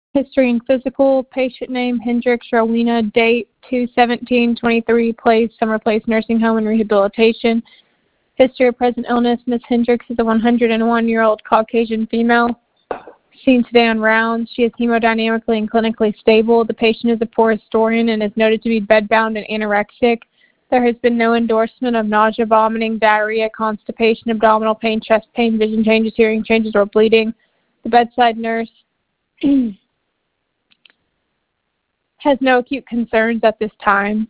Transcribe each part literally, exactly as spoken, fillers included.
History and physical. Patient name, Hendricks Rowena. Date, two seventeen twenty-three. Place, Summer Place Nursing Home and Rehabilitation. History of present illness. Miz Hendricks is a one hundred one-year-old Caucasian female. Seen today on rounds. She is hemodynamically and clinically stable. The patient is a poor historian and is noted to be bedbound and anorexic. There has been no endorsement of nausea, vomiting, diarrhea, constipation, abdominal pain, chest pain, vision changes, hearing changes, or bleeding. The bedside nurse has no acute concerns at this time.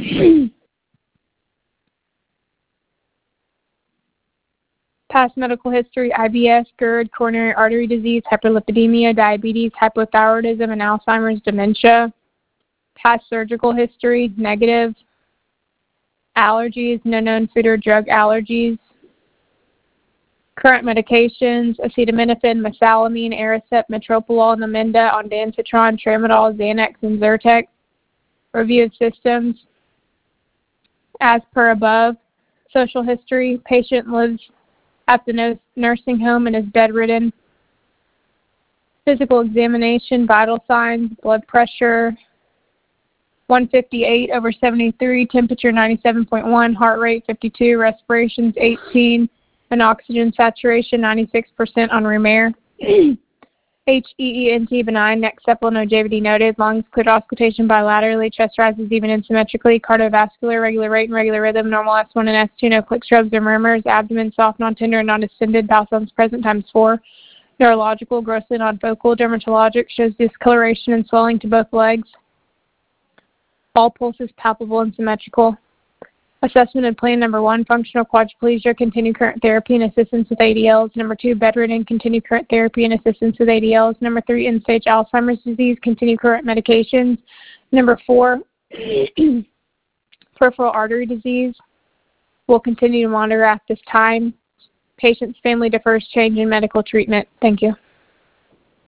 Past medical history, I B S, GERD, coronary artery disease, hyperlipidemia, diabetes, hypothyroidism, and Alzheimer's dementia. Past surgical history, negative. Allergies, no known food or drug allergies. Current medications, acetaminophen, mesalamine, Aricept, metoprolol, Namenda, ondansetron, tramadol, Xanax, and Zyrtec. Review of systems. As per above, social history, patient lives at the nursing home and is bedridden. Physical examination, vital signs, blood pressure, one fifty-eight over seventy-three, temperature ninety-seven point one, heart rate fifty-two, respirations eighteen, and oxygen saturation ninety-six percent on room air. H E E N T benign, neck septal, no J V D noted, lungs cleared auscultation bilaterally, chest rises even and symmetrically, cardiovascular, regular rate and regular rhythm, normal S one and S two, no click shrubs or murmurs, abdomen soft, non-tender, and non-distended, bowel sounds present times four, neurological, grossly non-focal, dermatologic, shows discoloration and swelling to both legs, all pulses palpable and symmetrical. Assessment and plan number one, functional quadriplegia, continue current therapy and assistance with A D Ls. Number two, bedridden, continue current therapy and assistance with A D Ls. Number three, end-stage Alzheimer's disease, continue current medications. Number four, peripheral artery disease, will continue to monitor at this time. Patient's family defers change in medical treatment. Thank you.